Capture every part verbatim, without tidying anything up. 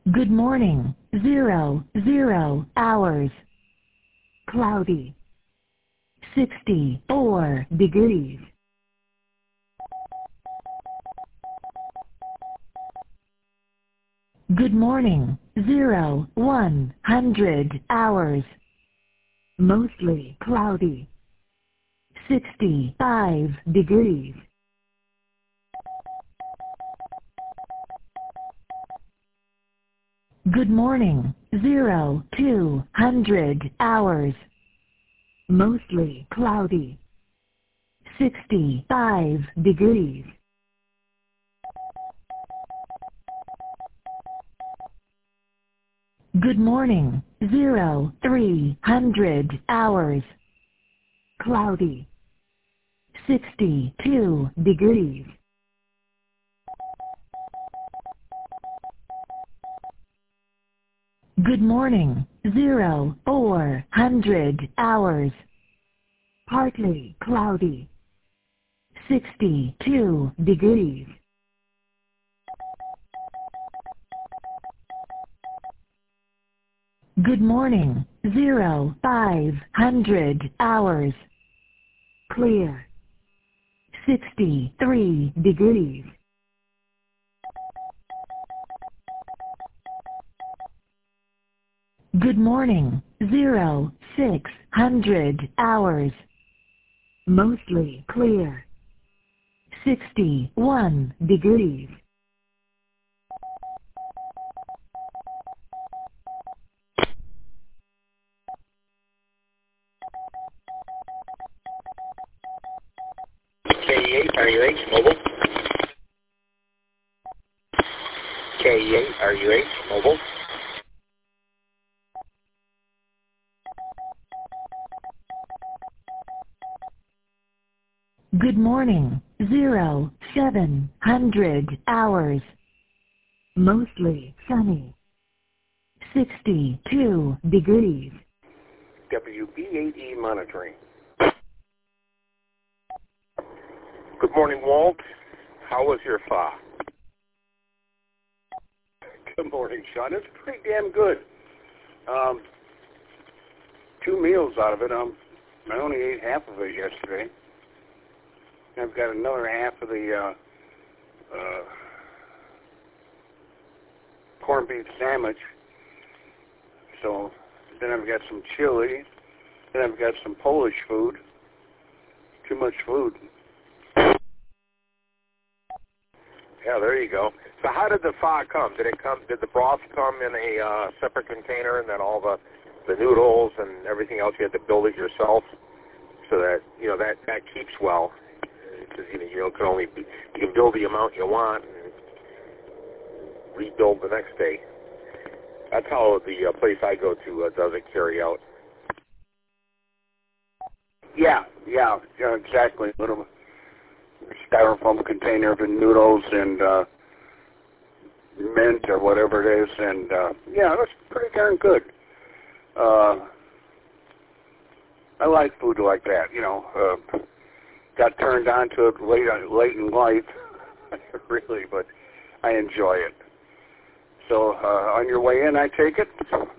Good morning. Zero, zero hours. Cloudy. sixty-four degrees. Good morning. Zero, one hundred hours. Mostly cloudy. sixty-five degrees. Good morning. Zero, two hundred hours. Mostly cloudy. sixty-five degrees. Good morning. Zero, three hundred hours. Cloudy. sixty-two degrees. Good morning. Zero, four hundred hours. Partly cloudy. sixty-two degrees. Good morning. Zero, five hundred hours. Clear. sixty-three degrees. Good morning. Zero, six hundred hours. Mostly clear. sixty-one degrees. K E eight, are you H mobile? K E eight, are you H mobile? Good morning. Zero, seven hundred hours. Mostly sunny. sixty-two degrees. W B eight E monitoring. Good morning, Walt. How was your thaw? Good morning, Sean. It's pretty damn good. Um, two meals out of it. Um, I only ate half of it yesterday. I've got another half of the uh, uh, corned beef sandwich. So then I've got some chili. Then I've got some Polish food. Too much food. Yeah, there you go. So how did the pho come? Did it come? Did the broth come in a uh, separate container, and then all the the noodles and everything else you had to build it yourself, so that you know that that keeps well? Because you know you can only you can build the amount you want and rebuild the next day. That's how the uh, place I go to uh, does it carry out. Yeah, yeah, yeah, exactly. Little styrofoam container of the noodles and uh, mint or whatever it is, and uh, yeah, that's pretty darn good. Uh, I like food like that, you know. Uh, got turned on to it late, late in life, really, but I enjoy it. So uh, on your way in, I take it?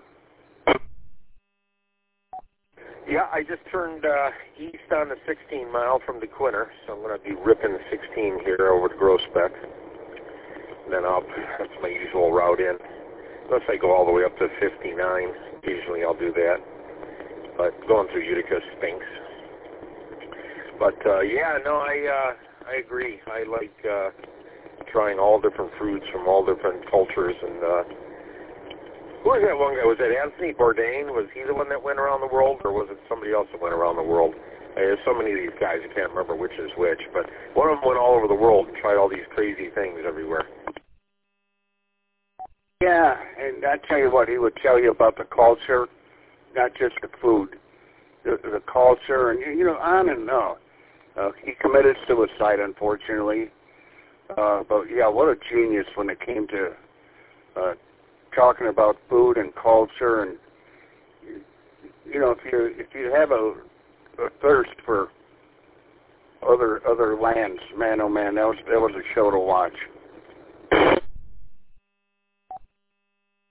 Yeah, I just turned uh, east on the sixteen mile from DeQuinter, so I'm going to be ripping the sixteen here over to Groesbeck. And then I'll, that's my usual route in. Unless I go all the way up to fifty-nine, usually I'll do that. But going through Utica stinks. But uh, yeah, no, I uh, I agree. I like uh, trying all different fruits from all different cultures. And uh, who was that one guy? Was it Anthony Bourdain? Was he the one that went around the world, or was it somebody else that went around the world? Uh, there's so many of these guys, I can't remember which is which. But one of them went all over the world and tried all these crazy things everywhere. Yeah, and I tell you what, he would tell you about the culture, not just the food, the, the culture, and you know, on and on. Uh, he committed suicide, unfortunately. Uh, but yeah, what a genius when it came to uh, talking about food and culture, and you know, if you if you have a, a thirst for other other lands, man, oh man, that was that was a show to watch.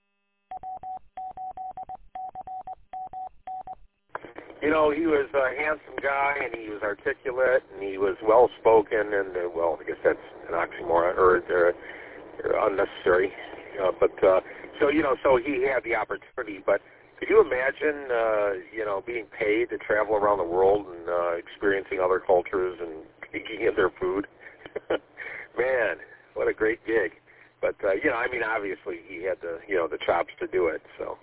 you know, he was a handsome guy, and he was articulate, and he was well-spoken, and, uh, well, I guess that's an oxymoron, or, or, or unnecessary. Uh, but, uh, so, you know, so he had the opportunity, but could you imagine, uh, you know, being paid to travel around the world and uh, experiencing other cultures and eating their food? Man, what a great gig. But, uh, you know, I mean, obviously he had the, you know, the chops to do it, so.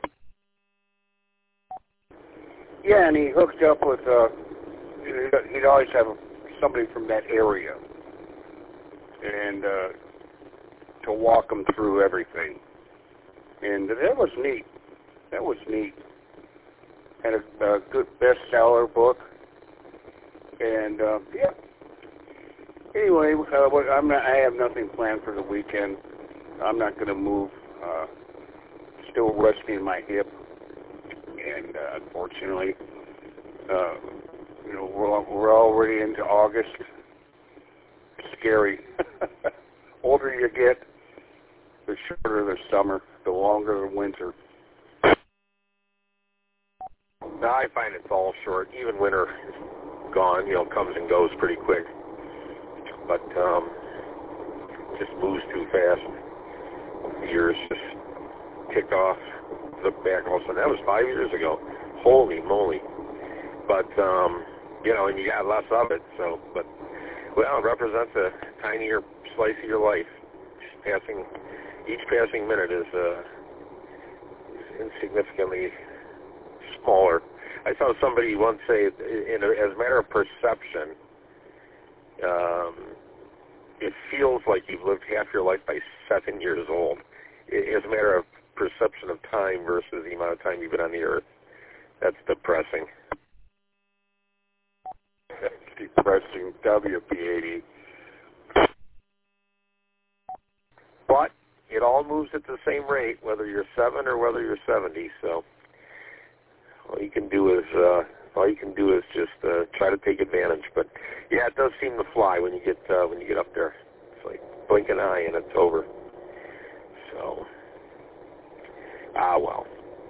Yeah, and he hooked up with, uh, he'd always have somebody from that area and uh, to walk him through everything. And that was neat. That was neat. Had a, a good bestseller book. And, uh, yeah. Anyway, uh, what, I'm not, I have nothing planned for the weekend. I'm not going to move. Uh, still resting my hip. And uh, unfortunately, uh, you know, we're, we're already into August. Scary. Older you get, the shorter the summer, the longer the winter. Now, I find it falls short. Even winter is gone, you know, comes and goes pretty quick. But um, just moves too fast. Years just tick off. Look back all of a sudden, that was five years ago. Holy moly. But, um, you know, and you got less of it, so, but, well, it represents a tinier slice of your life. Just passing, each passing minute is, uh, is insignificantly smaller. I saw somebody once say, in a, as a matter of perception, um, it feels like you've lived half your life by seven years old. As a matter of perception of time versus the amount of time you've been on the earth. That's depressing. That's depressing. W P eighty. But it all moves at the same rate, whether you're seven or whether you're seventy. So all you can do is uh, all you can do is just uh, try to take advantage. But yeah, it does seem to fly when you get uh, when you get up there. It's like blink an eye and it's over. So. Ah, well.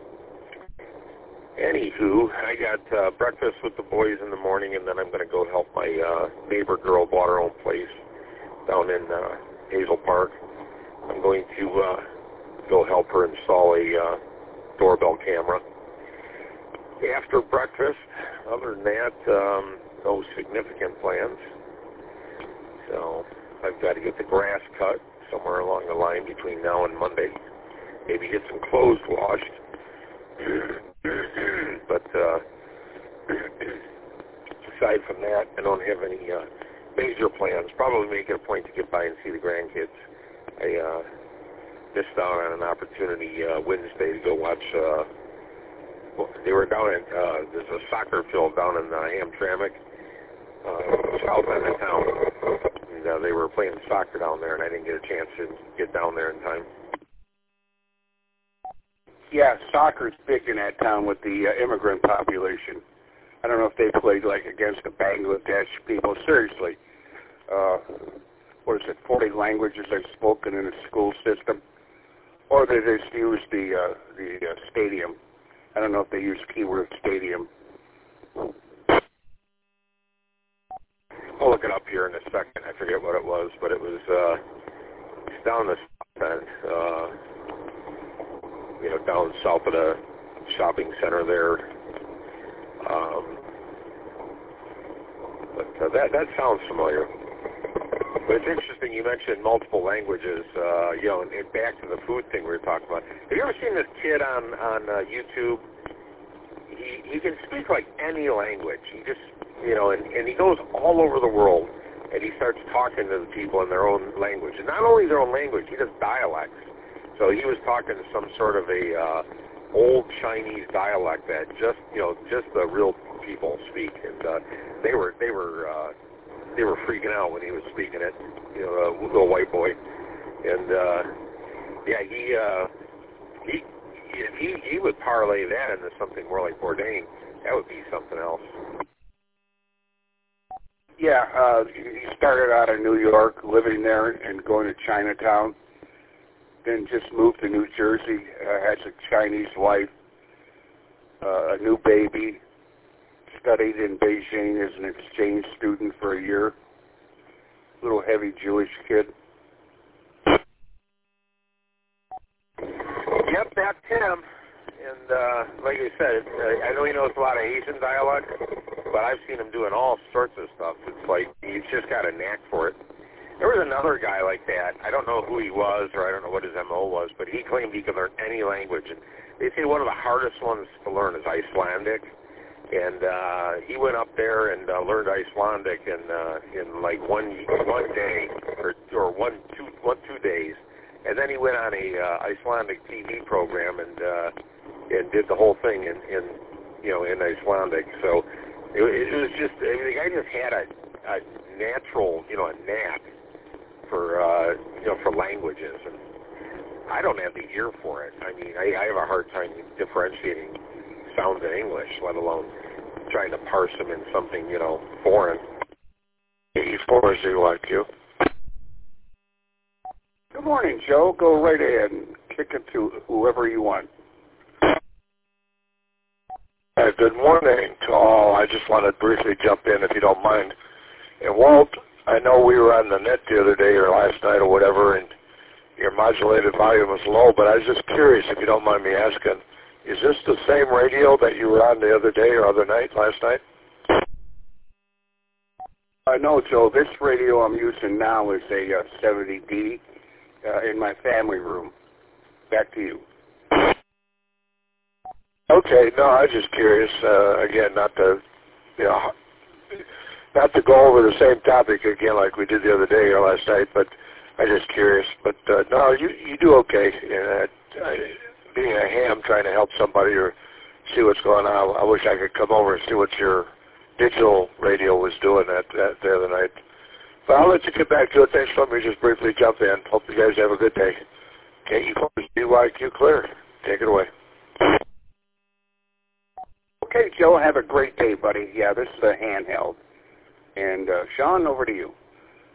Anywho, I got uh, breakfast with the boys in the morning, and then I'm going to go help my uh, neighbor girl bought her own place down in uh, Hazel Park. I'm going to uh, go help her install a uh, doorbell camera. After breakfast, other than that, um, no significant plans. So I've got to get the grass cut somewhere along the line between now and Monday. Maybe get some clothes washed. But uh, aside from that, I don't have any uh, major plans. Probably make it a point to get by and see the grandkids. I uh, missed out on an opportunity uh, Wednesday to go watch. Uh, well, they were down at, uh, there's a soccer field down in uh, Hamtramck, uh, south end of town. And uh, they were playing soccer down there, and I didn't get a chance to get down there in time. Yeah, soccer's big in that town with the uh, immigrant population. I don't know if they played like against the Bangladesh people. Seriously, uh, what is it? forty languages are spoken in the school system, or they just use the uh, the uh, stadium. I don't know if they use keyword stadium. I'll look it up here in a second. I forget what it was, but it was uh, it's down the south end. Uh, you know, down south of the shopping center there. Um, but uh, that that sounds familiar. But it's interesting you mentioned multiple languages, uh, you know, and, and back to the food thing we were talking about. Have you ever seen this kid on, on uh, YouTube? He, he can speak like any language. He just, you know, and, and he goes all over the world, and he starts talking to the people in their own language. And not only their own language, he does dialects. So he was talking to some sort of a uh, old Chinese dialect that just, you know, just the real people speak, and uh, they were they were uh, they were freaking out when he was speaking it. You know, a little white boy, and uh, yeah, he uh, he if he he would parlay that into something more like Bourdain. That would be something else. Yeah, uh, he started out in New York, living there and going to Chinatown. Then just moved to New Jersey, uh, has a Chinese wife, uh, a new baby, studied in Beijing as an exchange student for a year. Little heavy Jewish kid. Yep, that's him. And uh, like I said, uh, I know he knows a lot of Asian dialect, but I've seen him doing all sorts of stuff. It's like he's just got a knack for it. There was another guy like that. I don't know who he was, or I don't know what his M O was, but he claimed he could learn any language. And they say one of the hardest ones to learn is Icelandic. And uh, he went up there and uh, learned Icelandic in uh, in like one one day or or one two one two days. And then he went on a uh, Icelandic T V program and uh, and did the whole thing in, in you know in Icelandic. So it, it was just I mean, the guy just had a, a natural you know a knack for uh, you know for languages, and I don't have the ear for it. I mean, I, I have a hard time differentiating sounds in English, let alone trying to parse them in something you know foreign. E four Z Y Q. Good morning, Joe. Go right ahead and kick it to whoever you want. Uh, good morning to all. I just want to briefly jump in, if you don't mind. And Walt, I know we were on the net the other day or last night or whatever, and your modulated volume was low, but I was just curious, if you don't mind me asking, is this the same radio that you were on the other day or other night, last night? Uh, no, Joe. This radio I'm using now is a uh, seventy D uh, in my family room. Back to you. Okay, no, I was just curious. Uh, again, not to, you know, not to go over the same topic again like we did the other day or last night, but I was just curious. But uh, no, you you do okay. And uh, I, being a ham, trying to help somebody or see what's going on, I wish I could come over and see what your digital radio was doing that, that the other night. But I'll let you get back to it. Thanks for letting me just briefly jump in. Hope you guys have a good day. K E four Z Y Q clear. Take it away. Okay, Joe, have a great day, buddy. Yeah, this is a handheld. And uh, Sean, over to you.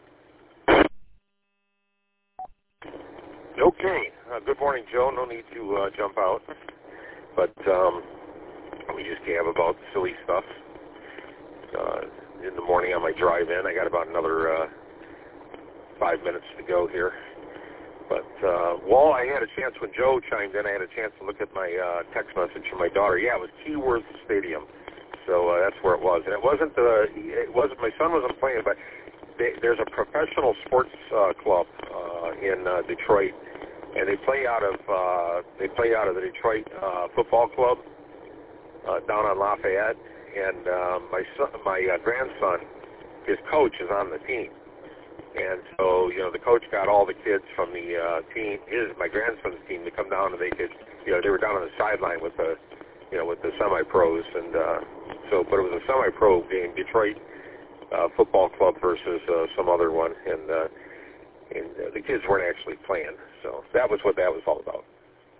Okay. Uh, good morning, Joe. No need to uh, jump out, but um, we just gab about silly stuff. Uh, in the morning on my drive in, I got about another uh, five minutes to go here. But, uh, well, I had a chance when Joe chimed in, I had a chance to look at my uh, text message from my daughter. Yeah, it was Keyworth Stadium. So uh, that's where it was. And it wasn't the, it wasn't, my son wasn't playing, but they, there's a professional sports uh, club uh, in uh, Detroit. And they play out of, uh, they play out of the Detroit uh, Football Club uh, down on Lafayette. And uh, my son, my uh, grandson, his coach is on the team. And so, you know, the coach got all the kids from the uh, team, his, my grandson's team, to come down and they could, you know, they were down on the sideline with the, you know, with the semi-pros. And uh, so, but it was a semi-pro game, Detroit uh, Football Club versus uh, some other one. And, uh, and uh, the kids weren't actually playing. So that was what that was all about.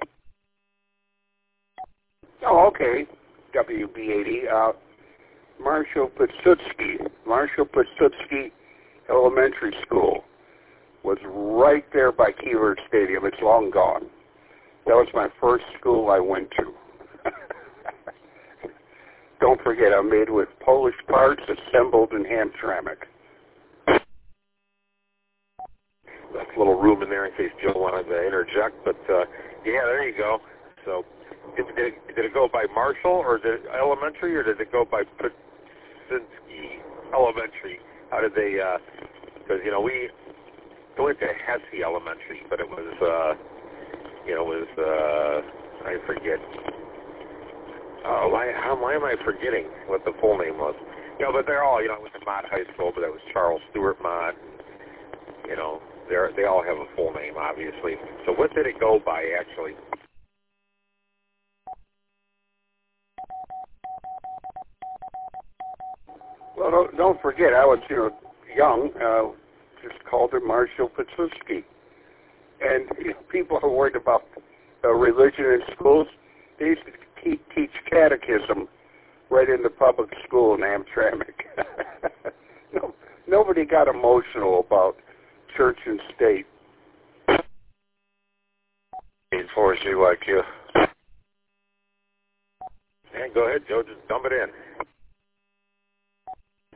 Oh, okay. W B eighty. Uh, Marshall Pilsudski. Marshall Pilsudski Elementary School was right there by Keyworth Stadium. It's long gone. That was my first school I went to. Don't forget, I'm made with Polish parts assembled in Hamtramck. That's a little room in there in case Joe wanted to interject. But, uh, yeah, there you go. So did, did, it, did it go by Marshall or did it Elementary, or did it go by Pilsudski Elementary? How did they, because, uh, you know, we went to Hesse Elementary, but it was, uh, you know, it was, uh, I forget. Uh, why, how, why am I forgetting what the full name was? You know, but they're all, you know, I went to Mott High School, but that was Charles Stewart Mott. You know, they're, they all have a full name, obviously. So what did it go by, actually? Well, don't, don't forget, I was, you know, young, uh, just called her Marshall Pilsudski. And you know, people are worried about uh, religion in schools. They used to te- teach catechism right in the public school in Hamtramck. no, nobody got emotional about church and state. eight four Z Y Q. And go ahead, Joe, just dump it in.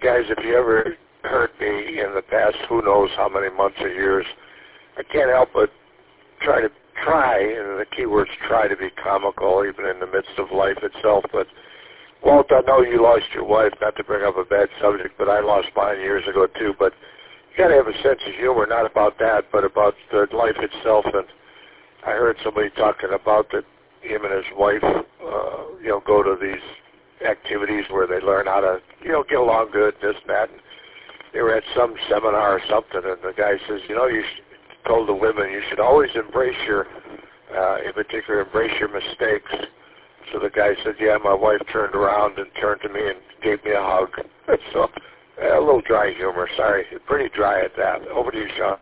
guys, if you ever heard me in the past, who knows how many months or years, I can't help but try to try, and the key word's try to be comical, even in the midst of life itself. But, Walt, I know you lost your wife, not to bring up a bad subject, but I lost mine years ago, too. But you got to have a sense of humor, not about that, but about the life itself. And I heard somebody talking about that him and his wife, uh, you know, go to these activities where they learn how to, you know, get along good, this and that. And they were at some seminar or something, and the guy says, you know, you should, told the women, you should always embrace your, uh, in particular, embrace your mistakes. So the guy said, yeah, my wife turned around and turned to me and gave me a hug. So uh, a little dry humor, sorry. Pretty dry at that. Over to you, Sean.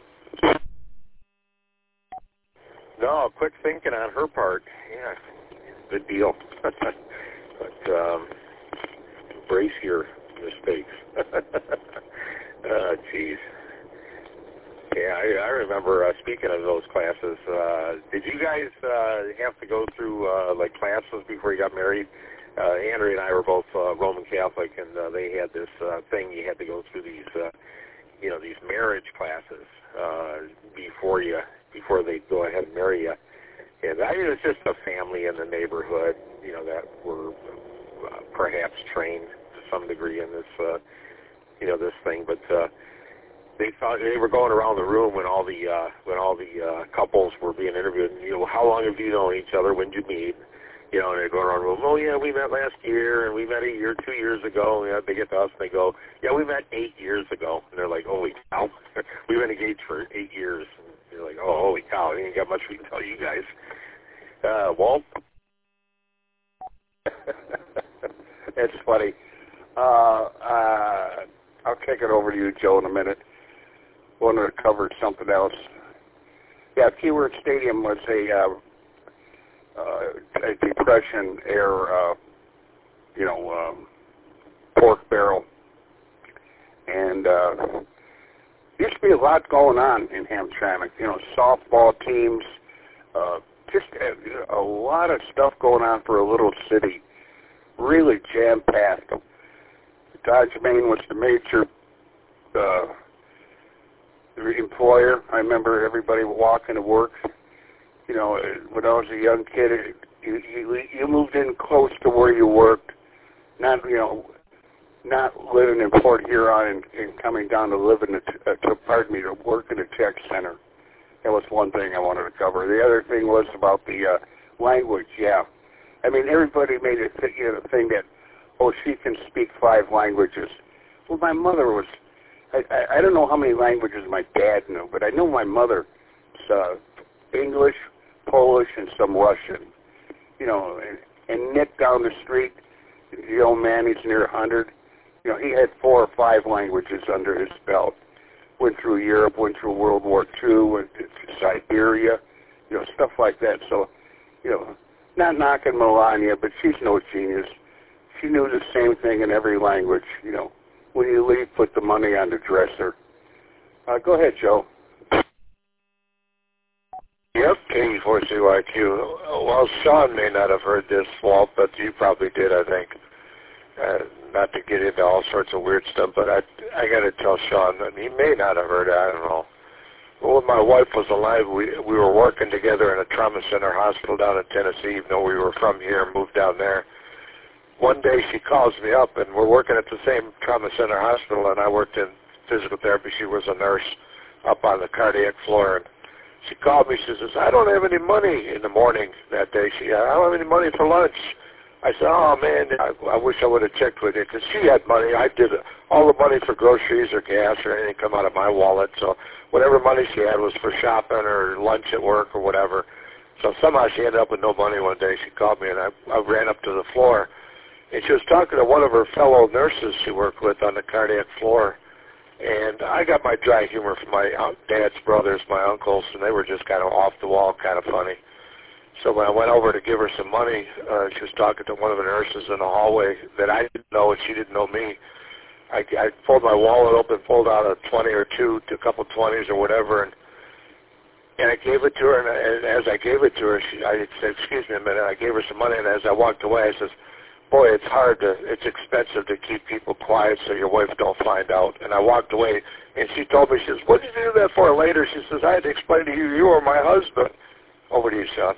No, quick thinking on her part. Yeah, good deal. But um, embrace your mistakes. Oh, jeez. Yeah, I, I remember, uh, speaking of those classes, uh, did you guys uh, have to go through, uh, like, classes before you got married? Uh, Andrea and I were both uh, Roman Catholic, and uh, they had this uh, thing you had to go through these, uh, you know, these marriage classes uh, before you, before they go ahead and marry you. And I mean, it was just a family in the neighborhood, you know, that were uh, perhaps trained to some degree in this, uh, you know, this thing. But uh, they thought they were going around the room when all the uh, when all the uh, couples were being interviewed. And, you know, how long have you known each other? When did you meet? You know, and they go around the room. Oh yeah, we met last year, and we met a year, two years ago. And they get to us and they go, yeah, we met eight years ago. And they're like, holy cow, we've been engaged for eight years. And you're like, oh, holy cow, I ain't got much we can tell you guys. Uh, Walt? It's funny. Uh, uh, I'll kick it over to you, Joe, in a minute. Wanted to cover something else. Yeah, Keyword Stadium was a, uh, uh, a Depression-era, uh, you know, um, pork barrel. And uh, there used to be a lot going on in Hamtramck. You know, softball teams, uh, just a, a lot of stuff going on for a little city. Really jam-packed. Dodge Main was the major uh, employer. I remember everybody walking to work. You know, when I was a young kid, you, you, you moved in close to where you worked, not, you know, not living in Port Huron and, and coming down to live in the, uh, to, pardon me, to work in a tech center. That was one thing I wanted to cover. The other thing was about the uh, language, yeah. I mean, everybody made a th- you know, thing that, oh, she can speak five languages. Well, my mother was, I, I, I don't know how many languages my dad knew, but I know my mother, uh, English, Polish, and some Russian. You know, and, and Nick down the street, the old man, he's near one hundred. You know, he had four or five languages under his belt. Went through Europe, went through World War Two, went to Siberia, you know, stuff like that. So, you know, not knocking Melania, but she's no genius. She knew the same thing in every language. You know, when you leave, put the money on the dresser. Uh, go ahead, Joe. Yep, K four C Y Q. Well, Sean may not have heard this, Walt, but you probably did, I think. Uh, not to get into all sorts of weird stuff, but I I got to tell Sean that he may not have heard it. I don't know. Well, when my wife was alive, we we were working together in a trauma center hospital down in Tennessee, even though we were from here and moved down there. One day she calls me up, and we're working at the same trauma center hospital, and I worked in physical therapy. She was a nurse up on the cardiac floor, and she called me. She says, I don't have any money in the morning that day. She, I don't have any money for lunch. I said, oh, man, I, I wish I would have checked with you, because she had money. I did all the money for groceries or gas or anything come out of my wallet. So whatever money she had was for shopping or lunch at work or whatever. So somehow she ended up with no money one day. She called me, and I, I ran up to the floor. And she was talking to one of her fellow nurses she worked with on the cardiac floor. And I got my dry humor from my dad's brothers, my uncles, and they were just kind of off the wall, kind of funny. So when I went over to give her some money, uh, she was talking to one of the nurses in the hallway that I didn't know, and she didn't know me. I, I pulled my wallet open, pulled out a twenty or two, a couple twenties or whatever, and and I gave it to her. And, and as I gave it to her, she, I said, "Excuse me a minute." I gave her some money, and as I walked away, I says, boy, it's hard to, it's expensive to keep people quiet so your wife don't find out. And I walked away, and she told me, she says, what did you do that for? Later, she says, I had to explain to you, you are my husband. Over to you, Sean.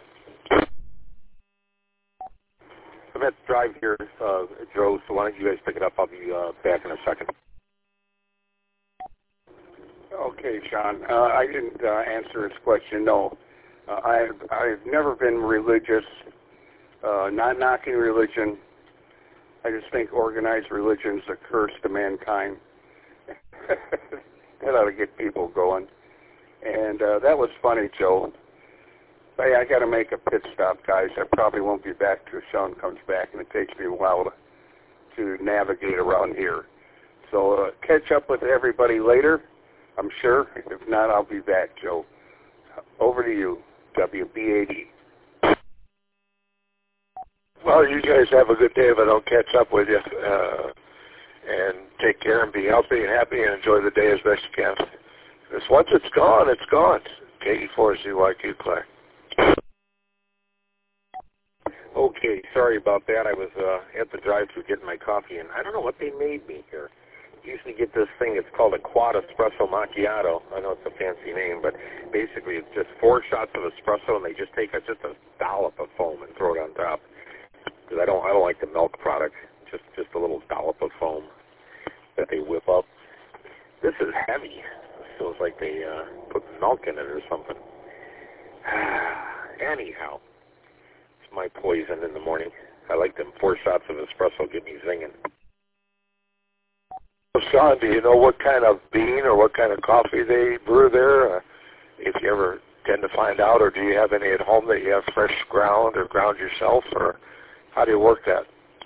I'm at the drive here, uh, Joe, so why don't you guys pick it up? I'll be uh, back in a second. Okay, Sean. Uh, I didn't uh, answer his question. No, uh, I've I've never been religious. Uh, not knocking religion. I just think organized religion's a curse to mankind. That ought to get people going. And uh, that was funny, Joe. Hey, I got to make a pit stop, guys. I probably won't be back till Sean comes back, and it takes me a while to, to navigate around here. So uh, catch up with everybody later, I'm sure. If not, I'll be back, Joe. Over to you, W B eighty. Well, you guys have a good day if I don't catch up with you. Uh, and take care and be healthy and happy and enjoy the day as best you can. Because once it's gone, it's gone. K E four Z Y Q, Claire. Okay, sorry about that. I was uh, at the drive-thru getting my coffee, and I don't know what they made me here. Usually get this thing, it's called a quad espresso macchiato. I know it's a fancy name, but basically it's just four shots of espresso, and they just take a, just a dollop of foam and throw it on top. Because I don't, I don't like the milk product. Just, just a little dollop of foam that they whip up. This is heavy. It feels like they uh, put milk in it or something. Anyhow, it's my poison in the morning. I like them four shots of espresso get me zinging. Sean, do you know what kind of bean or what kind of coffee they brew there? Uh, if you ever tend to find out, or do you have any at home that you have fresh ground or ground yourself, or how do you work that?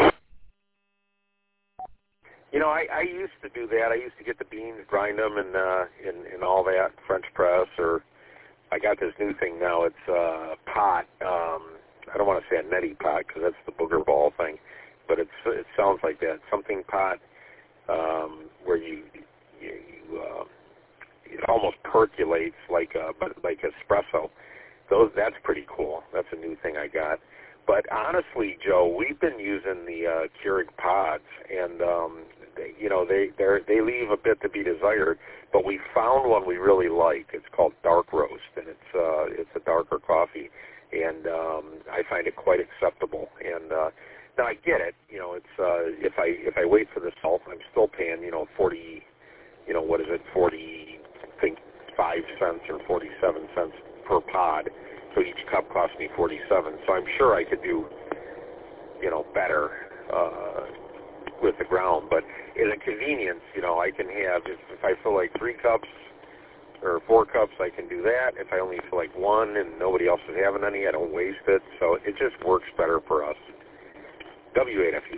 You know, I, I used to do that. I used to get the beans, grind them, and uh, and, and all that, French press, or I got this new thing now. It's uh, pot. Um, I don't want to say a neti pot because that's the booger ball thing, but it's it sounds like that. Something pot um, where you you, you uh, it almost percolates like a, but like espresso. Those that's pretty cool. That's a new thing I got. But honestly, Joe, we've been using the uh, Keurig pods, and um, they, you know they they they leave a bit to be desired. But we found one we really like. It's called Dark Roast, and it's uh, it's a darker coffee, and um, I find it quite acceptable. And uh, now I get it. You know, it's uh, if I if I wait for the salt, I'm still paying you know forty, you know what is it forty, I think five cents or forty seven cents per pod. So each cup cost me forty-seven. So I'm sure I could do, you know, better uh, with the ground. But in a convenience, you know, I can have, if, if I feel like three cups or four cups, I can do that. If I only feel like one and nobody else is having any, I don't waste it. So it just works better for us. W eight F U.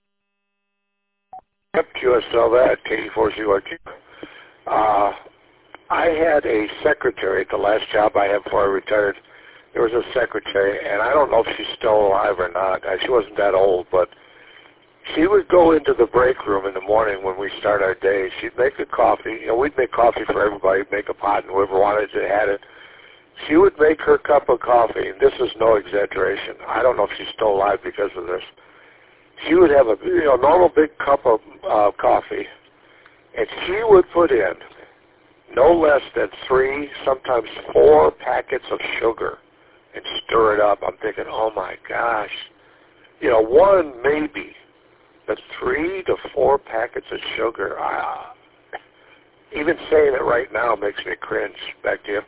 Yep, Q S L that, K E four Z Y Q. Uh, I had a secretary at the last job I had before I retired. There was a secretary, and I don't know if she's still alive or not. She wasn't that old, but she would go into the break room in the morning when we start our day. She'd make a coffee. You know, we'd make coffee for everybody, make a pot, and whoever wanted it had it. She would make her cup of coffee, and this is no exaggeration. I don't know if she's still alive because of this. She would have a you know normal big cup of uh, coffee, and she would put in no less than three, sometimes four packets of sugar and stir it up. I'm thinking, oh my gosh, you know, one maybe, but three to four packets of sugar. Ah, even saying it right now makes me cringe. Back to you.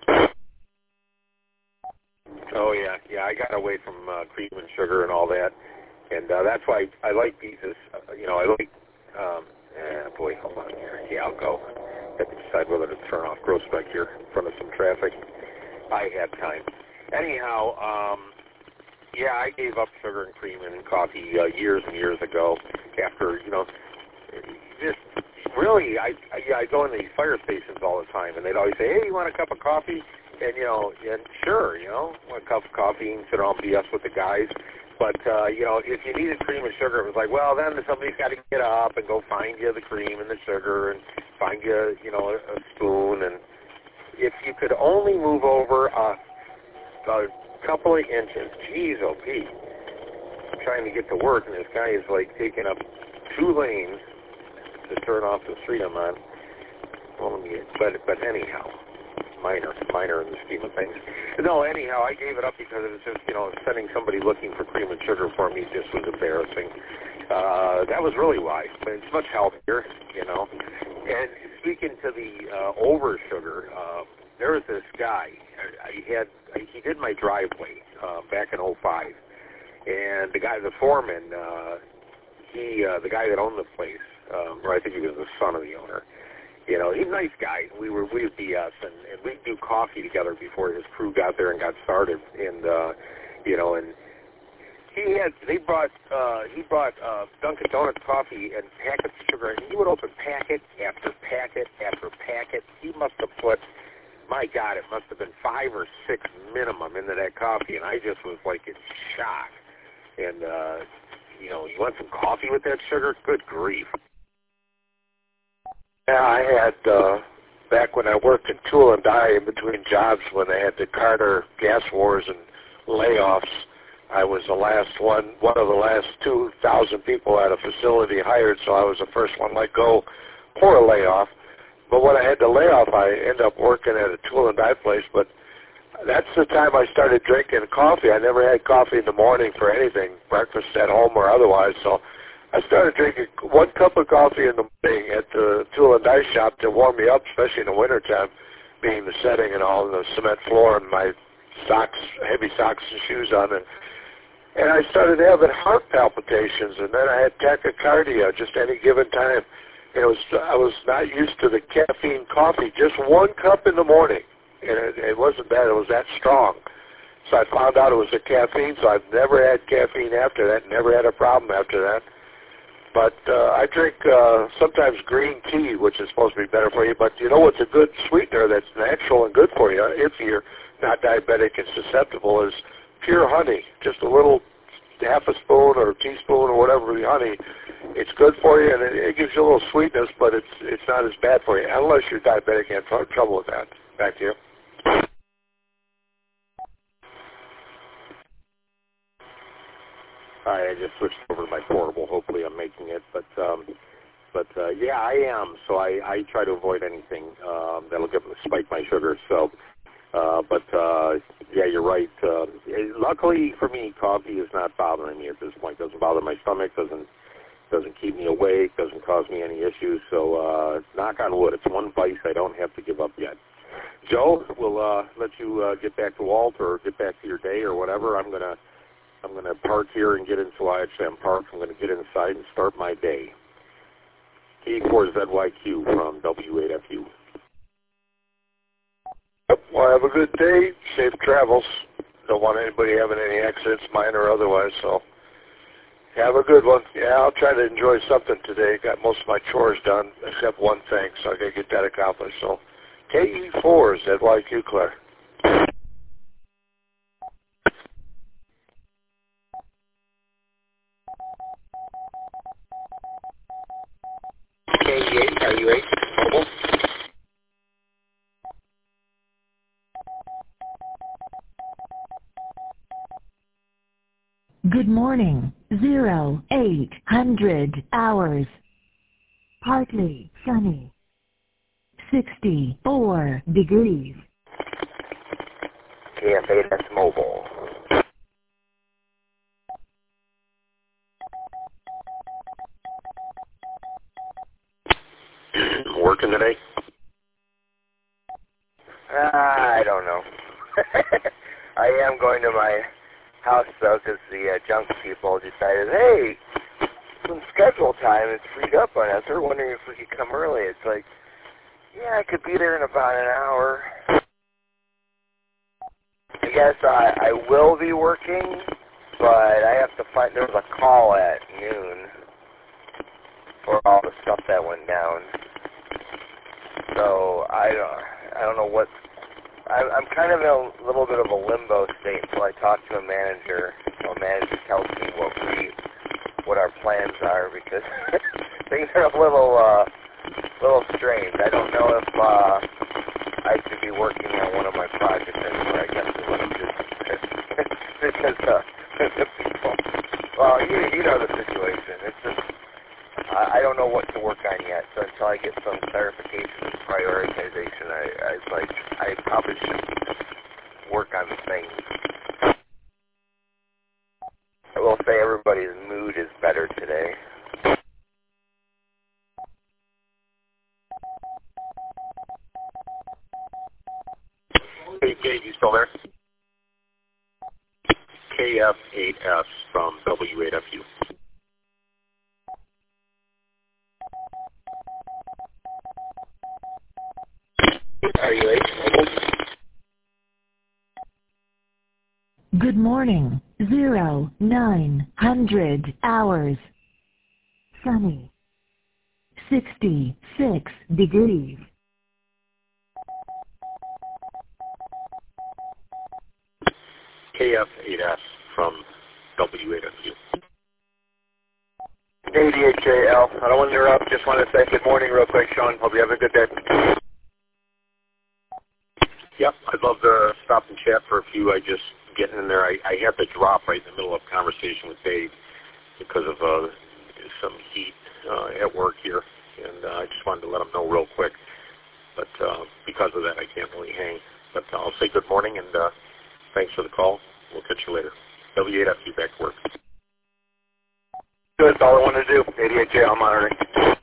Oh yeah, yeah. I got away from uh, cream and sugar and all that, and uh, that's why I like these. As, uh, you know, I like. Um, eh, boy, hold on here. Yeah, I'll go. Have to decide whether to turn off Groesbeck here in front of some traffic. I had time. Anyhow, um, yeah, I gave up sugar and cream and coffee uh, years and years ago. After you know, just really, I, I yeah, I go into these fire stations all the time, and they'd always say, "Hey, you want a cup of coffee?" And you know, and sure, you know, want a cup of coffee and sit around B S with the guys. But, uh, you know, if you needed cream and sugar, it was like, well, then somebody's got to get up and go find you the cream and the sugar and find you, you know, a, a spoon. And if you could only move over a, a couple of inches, geez, oh, Pete, trying to get to work, and this guy is like taking up two lanes to turn off the street I'm on. Well, let me, but but anyhow, minor, minor in the scheme of things. No, anyhow, I gave it up because it was just, you know, sending somebody looking for cream and sugar for me just was embarrassing. Uh, that was really why. But it's much healthier, you know. And speaking to the uh, over sugar, uh, there was this guy. I, I had he did my driveway uh, back in oh five, and the guy, the foreman, uh, he uh, the guy that owned the place, um, or I think he was the son of the owner. You know, he's a nice guy. We were we would B S and, and we'd do coffee together before his crew got there and got started. And uh, you know, and he had they brought uh, he brought uh, Dunkin' Donuts coffee and packets of sugar, and he would open packet after packet after packet. He must have put, my God, it must have been five or six minimum into that coffee, and I just was like in shock. And uh, you know, you want some coffee with that sugar? Good grief. Yeah, I had, uh, back when I worked in Tool and Die in between jobs when they had the Carter gas wars and layoffs, I was the last one, one of the last two thousand people at a facility hired, so I was the first one let go for a layoff. But when I had the layoff, I ended up working at a Tool and Die place, but that's the time I started drinking coffee. I never had coffee in the morning for anything, breakfast at home or otherwise, so I started drinking one cup of coffee in the morning at the Tool and Die shop to warm me up, especially in the wintertime, being the setting and all, and the cement floor and my socks, heavy socks and shoes on. And, and I started having heart palpitations, and then I had tachycardia just any given time. And it was, I was not used to the caffeine coffee, just one cup in the morning. And it, it wasn't that, it was that strong. So I found out it was the caffeine, so I've never had caffeine after that, never had a problem after that. But uh, I drink uh, sometimes green tea, which is supposed to be better for you. But you know what's a good sweetener that's natural and good for you if you're not diabetic and susceptible is pure honey. Just a little half a spoon or a teaspoon or whatever the honey. It's good for you, and it, it gives you a little sweetness, but it's it's not as bad for you, unless you're diabetic and have trouble with that. Back to you. All right, I just switched over to my portable. Hopefully I'm making it. But, um, but uh, yeah, I am. So I, I try to avoid anything um, that'll get, spike my sugar. So, uh, but, uh, yeah, you're right. Uh, luckily for me, coffee is not bothering me at this point. Doesn't bother my stomach. Doesn't doesn't keep me awake. Doesn't cause me any issues. So uh, knock on wood. It's one vice I don't have to give up yet. Joe, we'll uh, let you uh, get back to Walt or get back to your day or whatever. I'm going to I'm going to park here and get into, well, actually I'm parked. I'm going to get inside and start my day. K four Z Y Q from W eight F U. Yep, well, have a good day. Safe travels. Don't want anybody having any accidents, mine or otherwise, so have a good one. Yeah, I'll try to enjoy something today. Got most of my chores done except one thing, so I got to get that accomplished. So K E four Z Y Q, Claire. K E eight, are you eight? Mobile? Good morning. Zero, eight hundred hours. Partly sunny. sixty-four degrees. K F eight, that's mobile. Working today? Uh, I don't know. I am going to my house, though, because the uh, junk people decided, hey, some schedule time is freed up on us. We're wondering if we could come early. It's like, yeah, I could be there in about an hour. I guess I, I will be working, but I have to find, there was a call at noon for all the stuff that went down. So I don't, I don't know what, I, I'm kind of in a little bit of a limbo state until I talk to a manager. So a manager tells me what we, what our plans are, because things are a little, uh, little strange. I don't know if uh, I should be working on one of my projects anymore. I guess is what I'm just because uh, the people. Well, you, you know the situation. It's just, I, I don't know what to work on yet, so until I get some clarification and prioritization, I, I was like, I probably should work on things. I will say everybody's mood is better today. Hey, Dave, you still there? K F eight S from W eight F U. Are you late? Good morning. Zero, nine, hundred hours. Sunny. Sixty-six degrees. K F eight S from W eight F U. A D H J L. I don't want to interrupt. Just want to say good morning real quick, Sean. Hope you have a good day. Yep, I'd love to stop and chat for a few. I just getting in there. I, I had to drop right in the middle of a conversation with Dave because of uh, some heat uh, at work here, and uh, I just wanted to let him know real quick. But uh, because of that, I can't really hang. But uh, I'll say good morning, and uh, thanks for the call. We'll catch you later. W eight F U back to work. Good. That's all I wanted to do. A D H J L monitoring.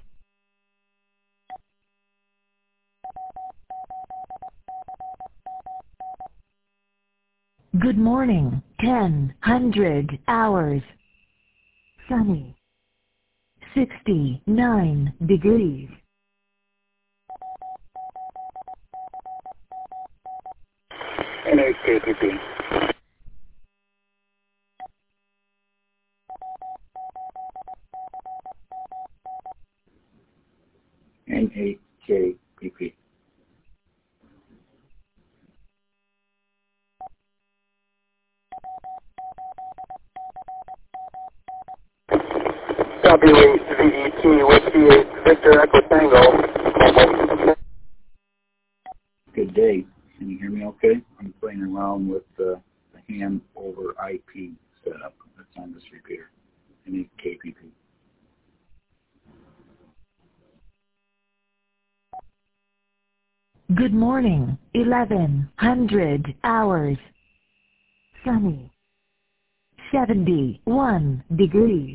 Good morning. Ten, hundred hours. Sunny. Sixty-nine degrees. N H K P P. N H K P P. W eight V E T Whiskey eight Victor Echo Tango. Good day. Can you hear me okay? I'm playing around with uh, the hand over I P setup that's on this repeater. N H K P P. Good morning. Eleven, hundred hours. Sunny. Seventy-one degrees.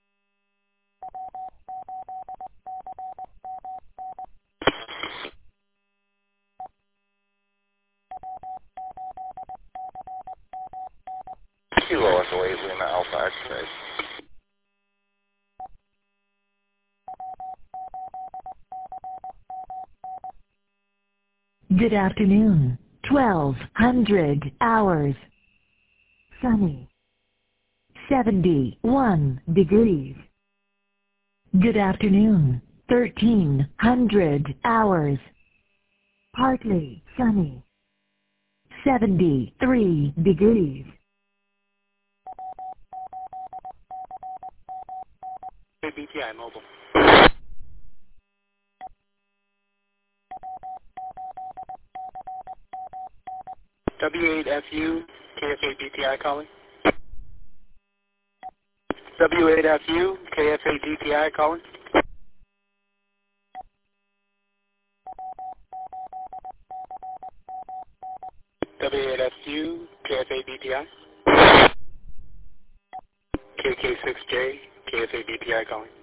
Kilo is away from the Alpha X-ray. Good afternoon. Twelve hundred hours. Sunny. Seventy-one degrees. Good afternoon. Thirteen hundred hours. Partly sunny. Seventy-three degrees. B T I mobile. W eight F U, K F A B T I calling. W eight F U, K F A D T I calling. W eight F U, K F A D T I. K K six J, K F A D T I calling.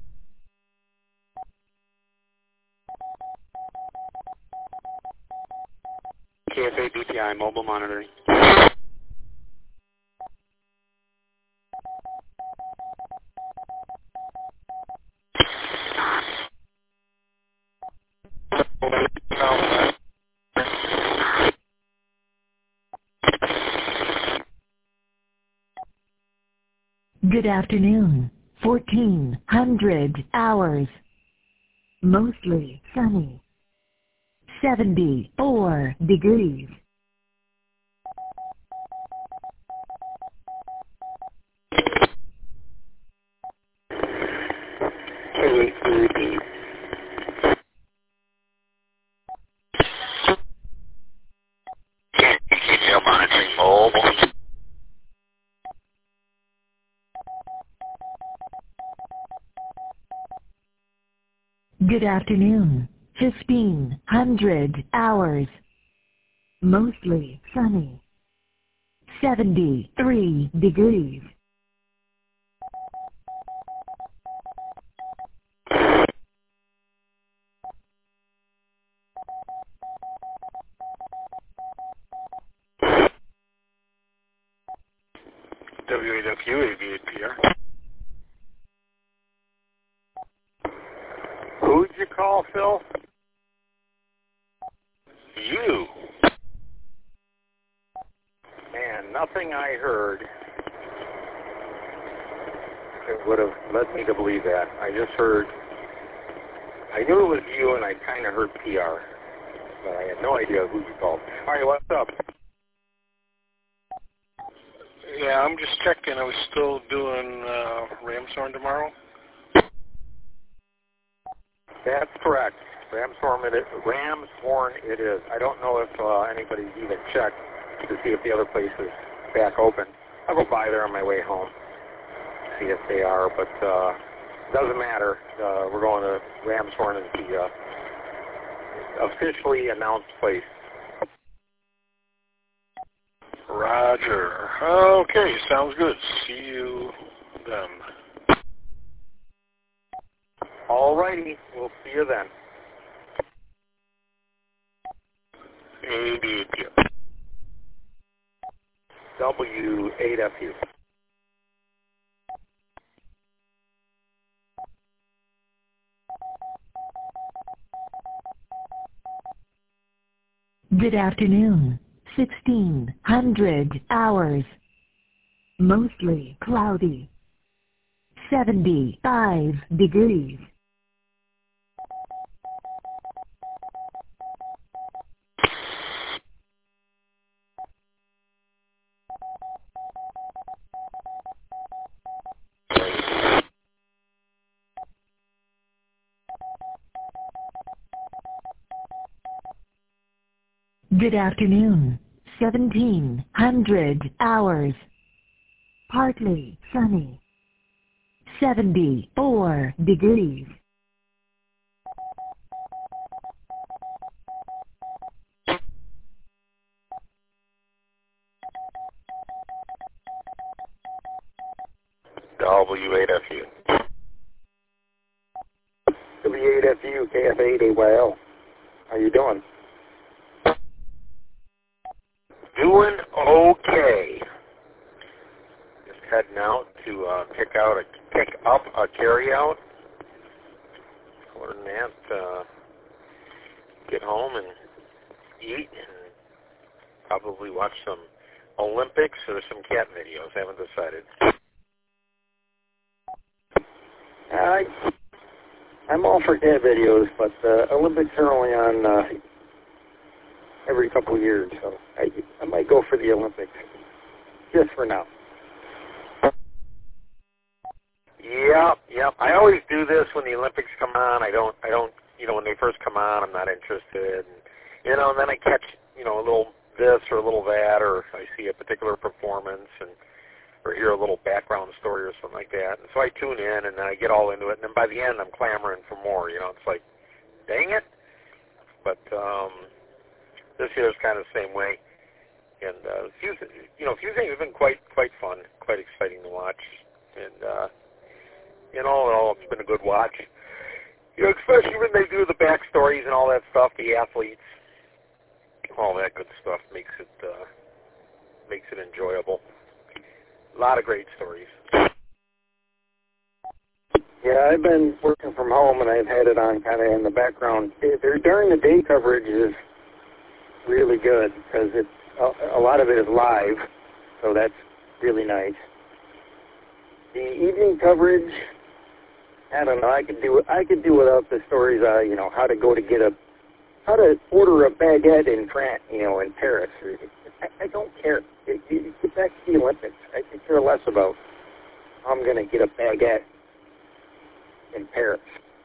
K F A D T I mobile monitoring. Good afternoon. Fourteen hundred hours. Mostly sunny. Seventy-four degrees. K eight B B. Detail monitoring mobile. Good afternoon. fifteen hundred hours. Mostly sunny. seventy-three degrees. W A W A V eight P R. Who'd you call, Phil? You. Man, nothing I heard it would have led me to believe that. I just heard, I knew it was you, and I kind of heard P R, but I had no idea who you called. All right, what's up? Yeah, I'm just checking. I was still doing uh, Ramshorn tomorrow. That's correct. Ramshorn it is. Ramshorn it is. I don't know if uh, anybody's even checked to see if the other place is back open. I'll go by there on my way home, see if they are, but uh, doesn't matter. Uh, we're going to Ramshorn is the uh, officially announced place. Roger. Okay, sounds good. See you then. All righty. We'll see you then. A B P. W eight F U. Good afternoon. sixteen hundred hours. Mostly cloudy. seventy-five degrees. Good afternoon. seventeen hundred hours. Partly sunny. seventy-four degrees. W eight F U. W eight F U, K F eight A Y L. How you doing? Doing okay. Just heading out to uh, pick out a pick up a carry out. Other than that, uh, get home and eat and probably watch some Olympics or some cat videos. I haven't decided. I I'm all for cat videos, but uh, Olympics are only on uh, every couple of years, so I, I might go for the Olympics, just for now. Yeah, yeah. I always do this when the Olympics come on. I don't, I don't, you know, when they first come on, I'm not interested. And, you know, and then I catch, you know, a little this or a little that, or I see a particular performance and or hear a little background story or something like that. And so I tune in and then I get all into it. And then by the end, I'm clamoring for more. You know, it's like, dang it. But um, this year is kind of the same way. And uh, a few, you know, a few things have been quite, quite fun, quite exciting to watch. And uh, in all in all, it's been a good watch. You know, especially when they do the backstories and all that stuff, the athletes, all that good stuff makes it uh, makes it enjoyable. A lot of great stories. Yeah, I've been working from home, and I've had it on kind of in the background. Their during the day coverage is really good because it's a, a lot of it is live, so that's really nice. The evening coverage, I don't know. I could do I could do without the stories. Uh, you know, how to go to get a, how to order a baguette in France, you know, in Paris. I, I don't care. It, it, get back to the Olympics. I could care less about how I'm going to get a baguette in Paris.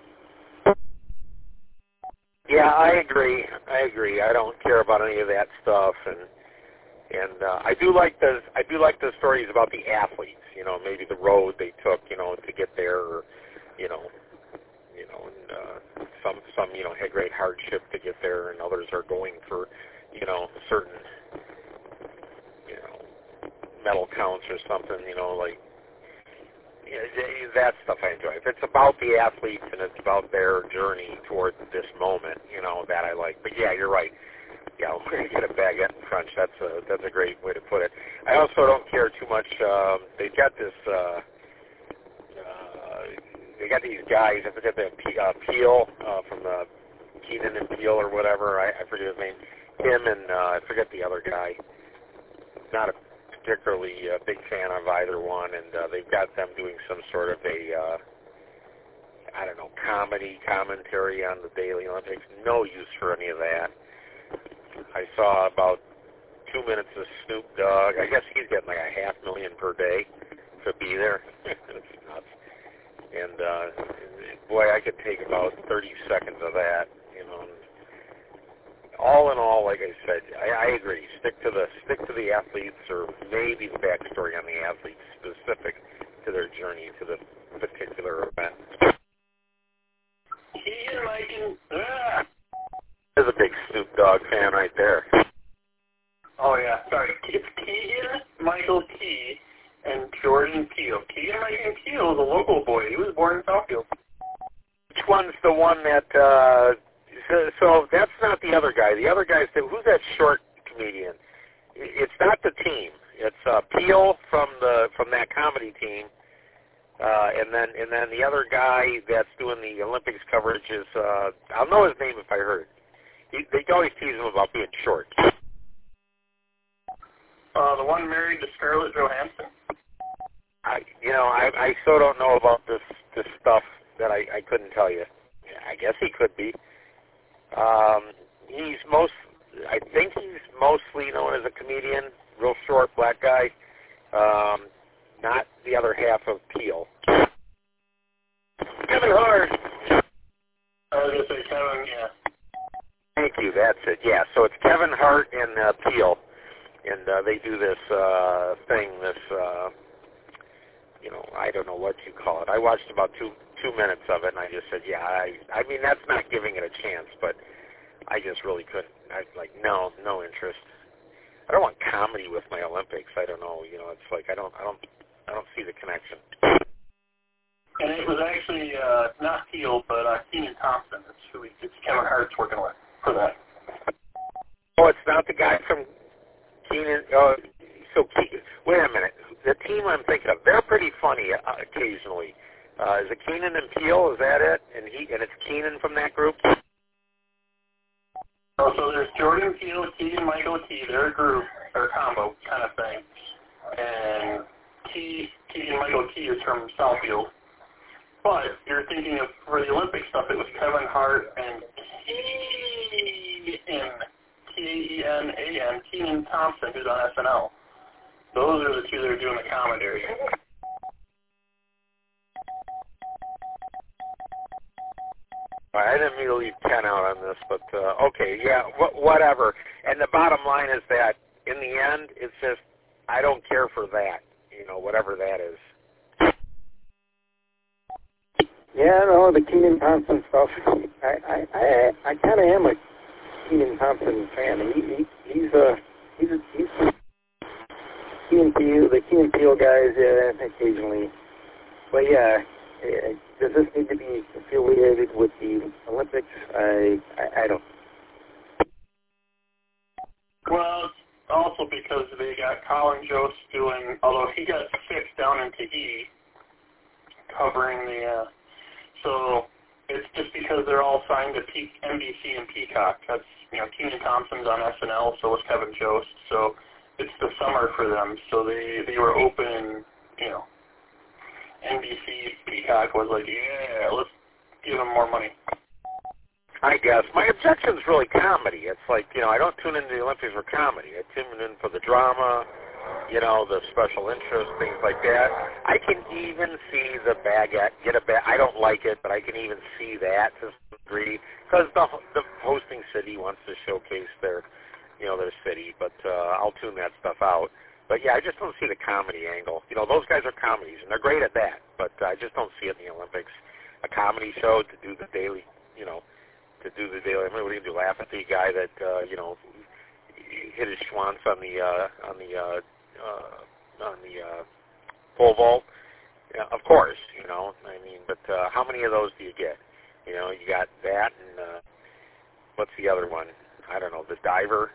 Yeah, I agree. I agree. I don't care about any of that stuff, and and uh, I do like the I do like the stories about the athletes. You know, maybe the road they took, you know, to get there, or you know, you know, and uh, some some you know had great hardship to get there, and others are going for you know certain you know medal counts or something. You know, like you know, that stuff I enjoy. If it's about the athletes and it's about their journey toward this moment, you know, that I like. But yeah, you're right. Yeah, we're going to get a baguette and crunch. That's a that's a great way to put it. I also don't care too much. Um, they've got this. Uh, uh, they got these guys. I forget the uh, Peele uh, from the Keenan and Peele or whatever. I, I forget his name. Him and uh, I forget the other guy. Not a particularly uh, big fan of either one, and uh, they've got them doing some sort of a. Uh, I don't know, comedy commentary on the Daily Olympics. No use for any of that. I saw about two minutes of Snoop Dogg. I guess he's getting like a half million per day to be there. It's nuts. And uh, boy, I could take about thirty seconds of that. You know. All in all, like I said, I, I agree. Stick to the stick to the athletes, or maybe the backstory on the athletes specific to their journey to the particular event. Keegan Michael, ah. There's a big Snoop Dogg fan right there. Oh yeah, sorry. It's Keegan Michael Key and Jordan Peele. Keegan Michael Peele is a local boy. He was born in Southfield. Which one's the one that? Uh, so, so that's not the other guy. The other guy's the, who's that short comedian? It's not the team. It's uh, Peele from the from that comedy team. Uh, and then and then the other guy that's doing the Olympics coverage is, uh, I'll know his name if I heard it. He, they always tease him about being short. Uh, the one married to Scarlett Johansson? I, you know, I, I so don't know about this, this stuff that I, I couldn't tell you. I guess he could be. Um, he's most, I think he's mostly known as a comedian, real short black guy. Um, not the other half of Peele. Kevin Hart. I was going to say Kevin, yeah. Thank you, that's it. Yeah, so it's Kevin Hart and uh, Peele, and uh, they do this uh, thing, this, uh, you know, I don't know what you call it. I watched about two two minutes of it, and I just said, yeah, I, I mean, that's not giving it a chance, but I just really couldn't. I like, no, no interest. I don't want comedy with my Olympics. I don't know, you know, it's like I don't, I don't, I don't see the connection. And it was actually uh, not Peele, but uh, Kenan Thompson. It's who he, it's Kevin Hart's working with for that. Oh, it's not the guy from Keenan. Oh, so Ke- wait a minute. The team I'm thinking of, they're pretty funny uh, occasionally. Uh, is it Keenan and Peele? Is that it? And he and it's Keenan from that group. Oh, so there's Jordan Peele, Keegan Michael Key. They're a group or a combo kind of thing. And Key, Keegan Michael Key is from Southfield. But you're thinking of, for the Olympic stuff, it was Kevin Hart and Keegan, K E N A N, Kenan Thompson, who's on S N L. Those are the two that are doing the commentary. I didn't mean to leave ten out on this, but uh, okay, yeah, wh- whatever. And the bottom line is that in the end, it's just I don't care for that, you know, whatever that is. Yeah, no, the Kenan Thompson stuff. I I I, I kind of am a Kenan Thompson fan. He, he he's a he's a, he's a Kenan Peele, the Kenan Peele guys, yeah, occasionally. But yeah, uh, does this need to be affiliated with the Olympics? I I, I don't. Well, also because they got Colin Jost doing, although he got six down in Tahiti, covering the. Uh, so it's just because they're all signed to P- N B C and Peacock. That's you know Kenan Thompson's on S N L, so was Kevin Jost. So it's the summer for them. So they they were open, you know. N B C Peacock was like, yeah, let's give them more money. I guess. My objection's really comedy. It's like, you know, I don't tune into the Olympics for comedy. I tune in for the drama, you know, the special interest, things like that. I can even see the baguette, get a bag. I don't like it, but I can even see that to some degree because the, the hosting city wants to showcase their, you know, their city, but uh, I'll tune that stuff out. But, yeah, I just don't see the comedy angle. You know, those guys are comedies, and they're great at that, but I just don't see it in the Olympics. A comedy show to do the daily you know, to do the daily. I mean, what are you gonna do? Laugh at the guy that uh, you know hit his schwanz on the uh, on the uh, uh, on the uh, pole vault? Yeah, of course, you know. I mean, but uh, how many of those do you get? You know, you got that, and uh, what's the other one? I don't know. The diver.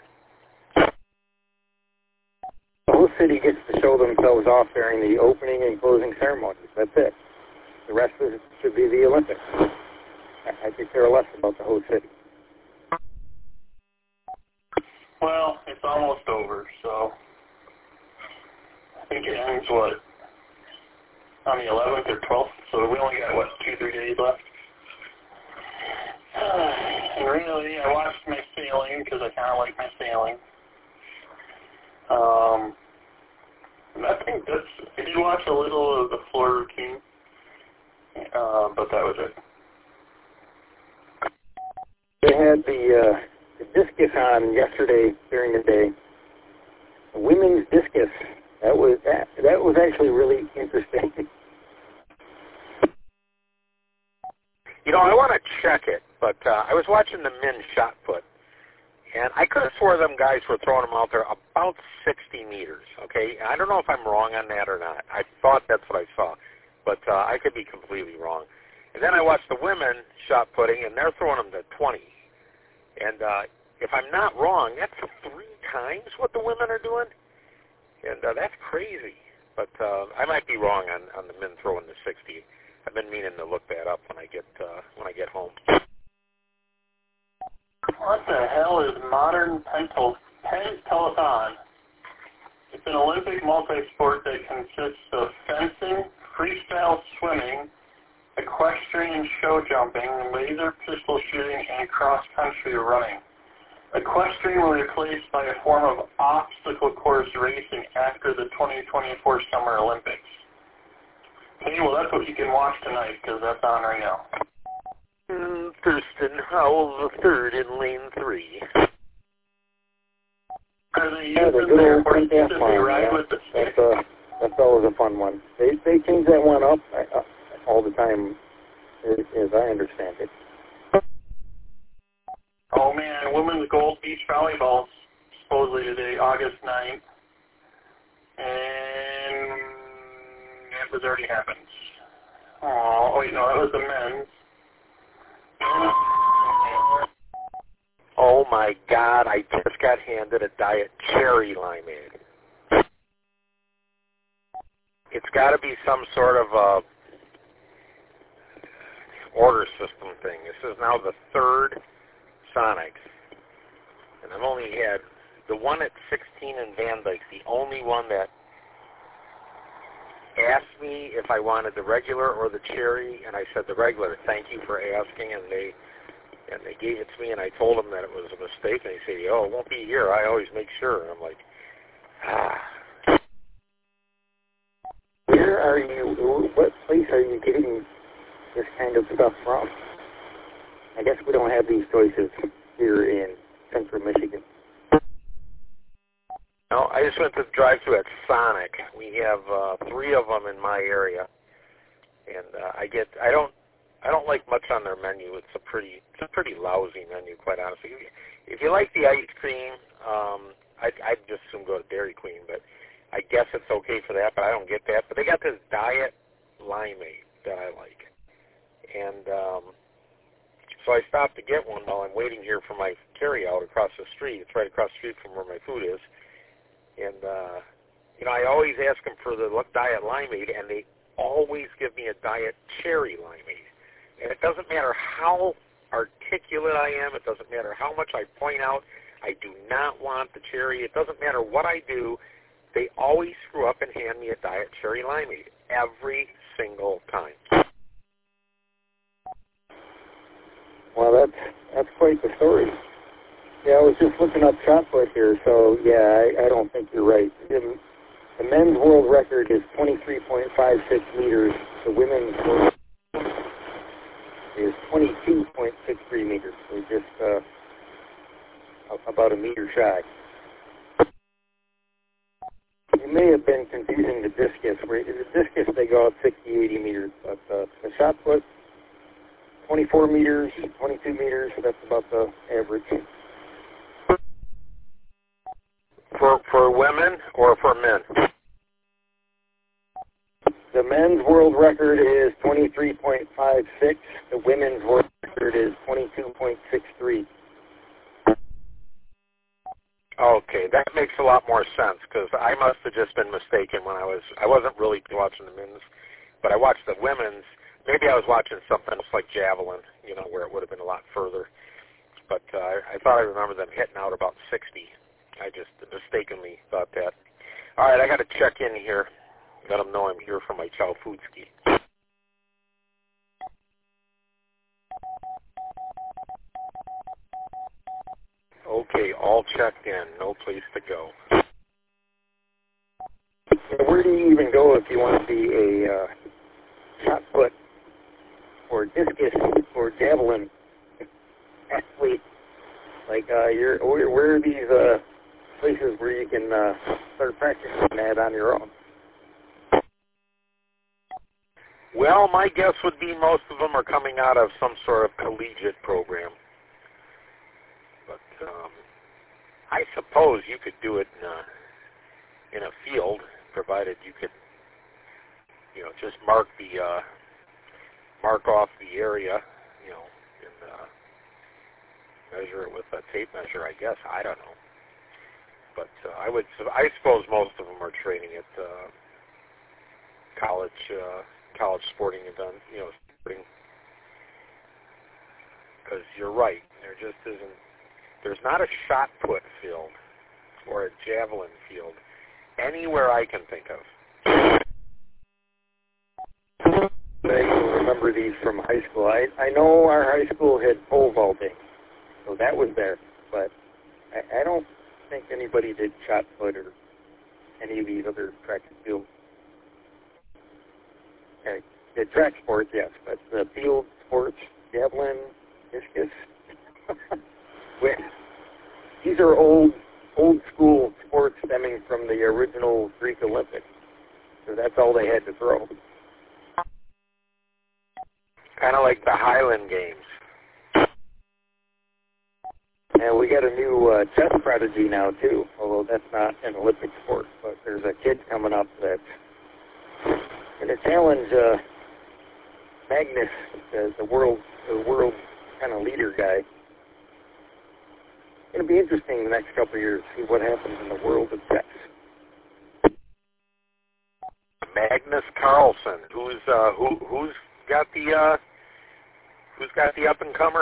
The whole city gets to show themselves off during the opening and closing ceremonies. That's it. The rest of it should be the Olympics. I, I could care less about the whole city. Well, it's almost over, so I think it ends, what, on the eleventh or twelfth, so we only got, what, two, three days left. Uh, and really, I watched my sailing, because I kind of like my sailing. Um, and I think that's, I did watch a little of the floor routine, uh, but that was it. They had the, uh, the discus on yesterday during the day. The women's discus. That was that. That was actually really interesting. You know, I want to check it, but uh, I was watching the men's shot put, and I could have swore them guys were throwing them out there about sixty meters. Okay, I don't know if I'm wrong on that or not. I thought that's what I saw, but uh, I could be completely wrong. And then I watched the women shot putting, and they're throwing them to twenty. And uh, if I'm not wrong, that's three times what the women are doing, and uh, that's crazy. But uh, I might be wrong on, on the men throwing the sixty. I've been meaning to look that up when I get uh, when I get home. What the hell is modern pentel- pentathlon? It's an Olympic multi-sport that consists of fencing, freestyle swimming, equestrian show jumping, laser pistol shooting, and cross-country running. Equestrian will be replaced by a form of obstacle course racing after the twenty twenty-four Summer Olympics. Okay, well, that's what you can watch tonight, because that's on right now. Mm, Thurston Howell the third in lane three. Are they Yeah, the using good their old horses Pentath as line, they ride yeah. with the stick? That's, uh, that's always a fun one. They they change that one up uh, all the time, as, as I understand it. Oh, man, women's gold beach volleyball supposedly today, August ninth. And it was already happened. Oh, wait, no, that was the men's. Oh my God! I just got handed a Diet Cherry Limeade. It's got to be some sort of a order system thing. This is now the third Sonic, and I've only had the one at sixteen in Van Dyke, the only one that asked me if I wanted the regular or the cherry, and I said the regular. Thank you for asking, and they and they gave it to me, and I told them that it was a mistake, and they said, "Oh, it won't be here. I always make sure." And I'm like, ah. Where are you? What place are you getting this kind of stuff from? I guess we don't have these choices here in Central Michigan. No, I just went to the drive-thru at Sonic. We have uh, three of them in my area, and uh, I get I don't I don't like much on their menu. It's a pretty it's a pretty lousy menu, quite honestly. If you like the ice cream, um, I'd, I'd just assume go to Dairy Queen, but I guess it's okay for that. But I don't get that. But they got this Diet Limeade that I like, and um, so I stopped to get one while I'm waiting here for my carry-out across the street. It's right across the street from where my food is. And, uh, you know, I always ask them for the Diet Limeade, and they always give me a Diet Cherry Limeade. And it doesn't matter how articulate I am. It doesn't matter how much I point out. I do not want the cherry. It doesn't matter what I do. They always screw up and hand me a Diet Cherry Limeade every single time. Well, that's that's quite the story. Yeah, I was just looking up shot put here, so yeah, I, I don't think you're right. The, the men's world record is twenty-three point five six meters. The women's world is twenty-two point six three meters. So just uh, about a meter shy. You may have been confusing the discus. Where the discus they go out sixty, eighty meters, but uh, the shot put twenty-four meters, twenty-two meters. That's about the average. For for women or for men? The men's world record is twenty-three point five six. The women's world record is twenty-two point six three. Okay, that makes a lot more sense because I must have just been mistaken when I was, I wasn't really watching the men's, but I watched the women's. Maybe I was watching something else like javelin, you know, where it would have been a lot further. But uh, I thought I remember them hitting out about sixty. I just mistakenly thought that. All right, I got to check in here. Let them know I'm here for my Chow Food Ski. Okay, all checked in. No place to go. Where do you even go if you want to be a uh, shot put or discus or javelin athlete? Like, uh, you're, where, where are these uh, places where you can uh, start practicing that on your own? Well, my guess would be most of them are coming out of some sort of collegiate program. But um, I suppose you could do it in a, in a field, provided you could, you know, just mark the uh, mark off the area, you know, and uh, measure it with a tape measure. I guess I don't know, but uh, I would, I suppose most of them are training at uh, college, uh, college sporting events, you know, sporting. Because you're right, there just isn't. There's not a shot put field or a javelin field anywhere I can think of. I remember these from high school. I, I know our high school had pole vaulting, so that was there. But I, I don't think anybody did shot put or any of these other track and field. Okay. The track sports, yes, but the field sports, javelin, discus. These are old, old school sports stemming from the original Greek Olympics. So that's all they had to throw. Kind of like the Highland Games. And we got a new uh, chess prodigy now, too, although that's not an Olympic sport. But there's a kid coming up that's going to challenge uh, Magnus, the, the world, the world kind of leader guy. It's going to be interesting the next couple of years to see what happens in the world of chess. Magnus Carlsen, who's uh, who who's got the uh, who's got the up and comer?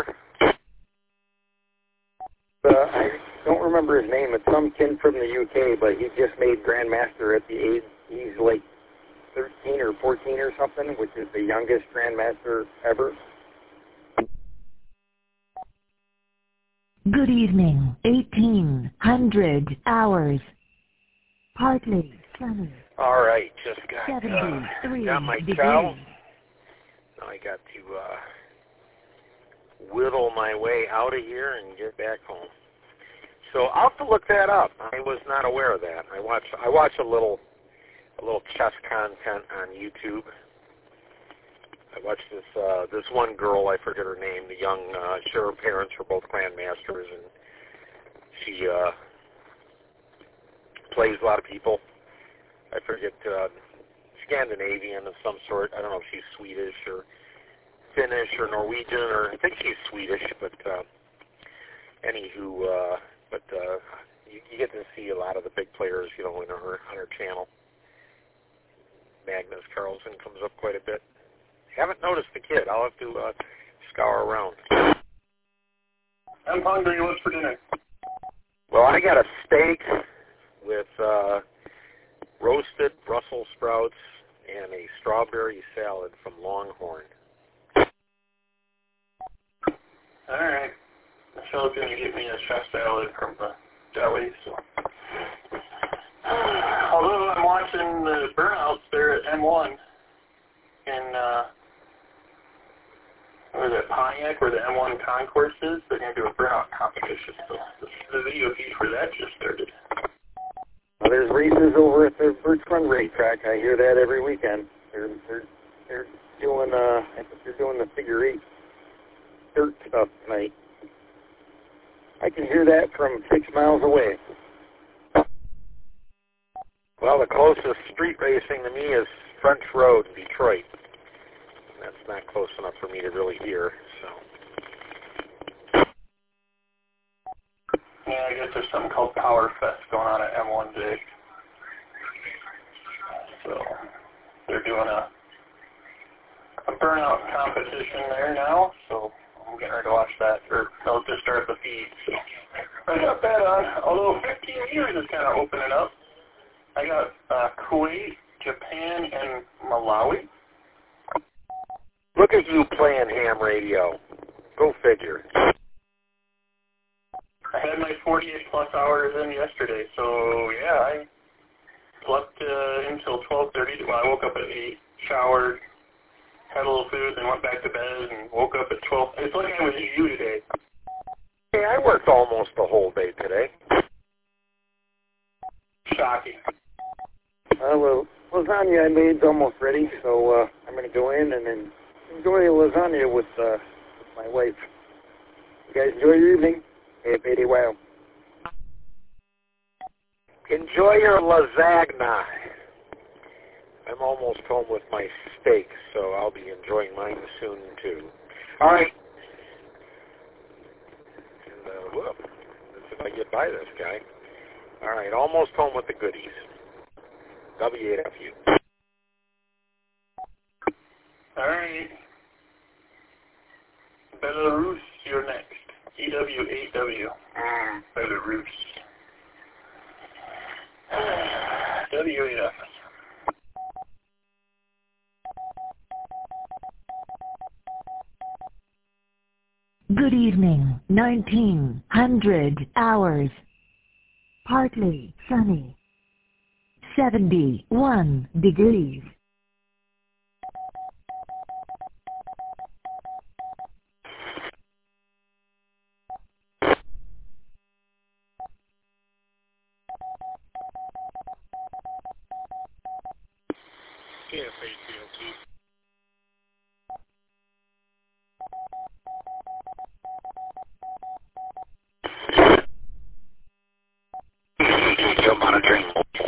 Uh, I don't remember his name. It's some kid from the U K, but he just made Grandmaster at the age he's like thirteen or fourteen or something, which is the youngest Grandmaster ever. Good evening. eighteen hundred hours. Partly sunny. All right, just got, seventy-three uh, got my degrees. chow. Now I got to uh, whittle my way out of here and get back home. So I'll have to look that up. I was not aware of that. I watch I watch a little a little chess content on YouTube. I watched this uh, this one girl, I forget her name, the young, uh, sure, her parents were both grandmasters, and she uh, plays a lot of people. I forget, uh, Scandinavian of some sort. I don't know if she's Swedish or Finnish or Norwegian, or I think she's Swedish, but uh, anywho, uh, but uh, you, you get to see a lot of the big players, you know, in her, on her channel. Magnus Carlsen comes up quite a bit. Haven't noticed the kid. I'll have to uh, scour around. I'm hungry. What's for dinner? Well, I got a steak with uh, roasted Brussels sprouts and a strawberry salad from Longhorn. All right. Michelle's going to get me a chef salad from the deli. So, although I'm watching the burnouts there at M one in uh, what is it, Pontiac, where the M one concourse is, they're going to do a burnout competition. So the, the video feed for that just started. Well, there's races over at the Birch Run racetrack. I hear that every weekend. They're they're they're doing uh I think they're doing the figure eight dirt stuff tonight. I can hear that from six miles away. Well, the closest street racing to me is French Road in Detroit. That's not close enough for me to really hear, so. Yeah, I guess there's something called Power Fest going on at M one J. So they're doing a, a burnout competition there now, so I'm getting ready to watch that, or they'll just start the feed. So I got that on, although fifteen years is kind of opening up. I got uh, Kuwait, Japan, and Malawi. Look at you playing ham radio. Go figure. I had my forty-eight plus hours in yesterday, so yeah, I slept uh, until twelve thirty. Well, I woke up at eight, showered, had a little food, then went back to bed, and woke up at twelve. It's like I was you today. Hey, I worked almost the whole day today. Shocking. Uh, well, lasagna I made's almost ready, so uh, I'm going to go in and then enjoy the lasagna with, uh, with my wife. You guys enjoy your evening. Hey, Betty, wow. Enjoy your lasagna. I'm almost home with my steak, so I'll be enjoying mine soon, too. All right. And, uh, whoop. Let's see if I get by this guy. All right, almost home with the goodies. W eight F U. All right. Belarus, you're next. E W eight W. Belarus. W eight F. Good evening, nineteen hundred hours. Partly sunny. seventy-one degrees. K F A T L T. You're monitoring.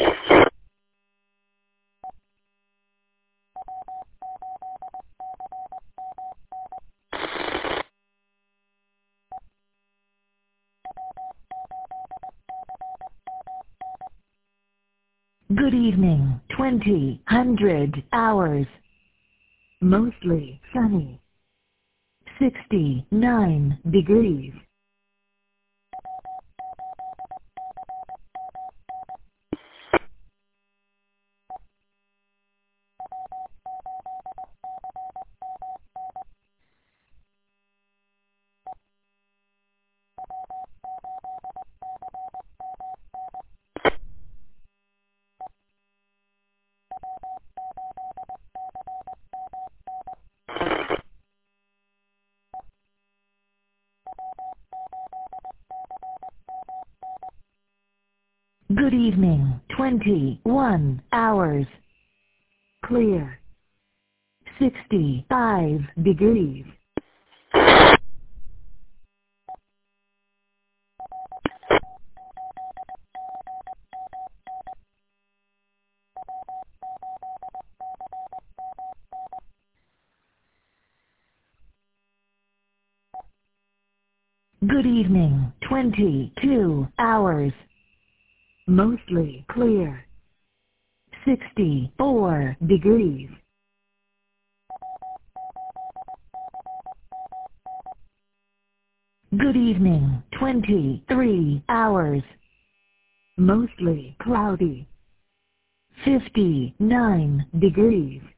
Good evening, twenty hundred hours. Mostly sunny. sixty-nine degrees. Good evening, twenty-one hours. Clear. sixty-five degrees. Good evening, twenty-two hours. Mostly clear. sixty-four degrees. Good evening, twenty-three hours. Mostly cloudy. fifty-nine degrees.